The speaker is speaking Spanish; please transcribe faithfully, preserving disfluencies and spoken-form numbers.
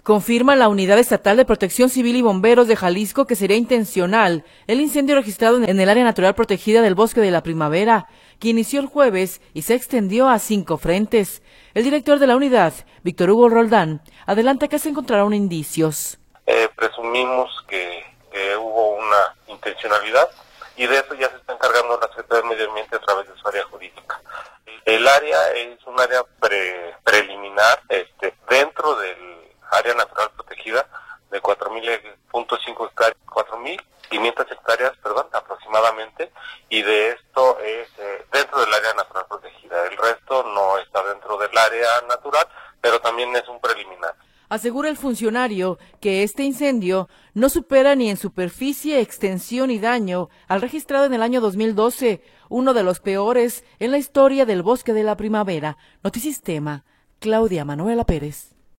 Confirma la Unidad Estatal de Protección Civil y Bomberos de Jalisco que sería intencional el incendio registrado en el área natural protegida del Bosque de la Primavera, que inició el jueves y se extendió a cinco frentes. El director de la unidad, Víctor Hugo Roldán, adelanta que se encontraron indicios. Eh, presumimos que, que hubo una intencionalidad y de eso ya se está encargando la Secretaría del Medio Ambiente a través de su área jurídica. El área es un área pre, preliminar este, dentro del área natural protegida de cuatro mil punto cinco hectáreas, cuatro mil quinientas hectáreas, perdón, aproximadamente, y de esto es eh, dentro del área natural protegida. El resto no está dentro del área natural, pero también es un preliminar. Asegura el funcionario que este incendio no supera ni en superficie, extensión y daño al registrado en el año dos mil doce, uno de los peores en la historia del Bosque de la Primavera. Notisistema, Claudia Manuela Pérez.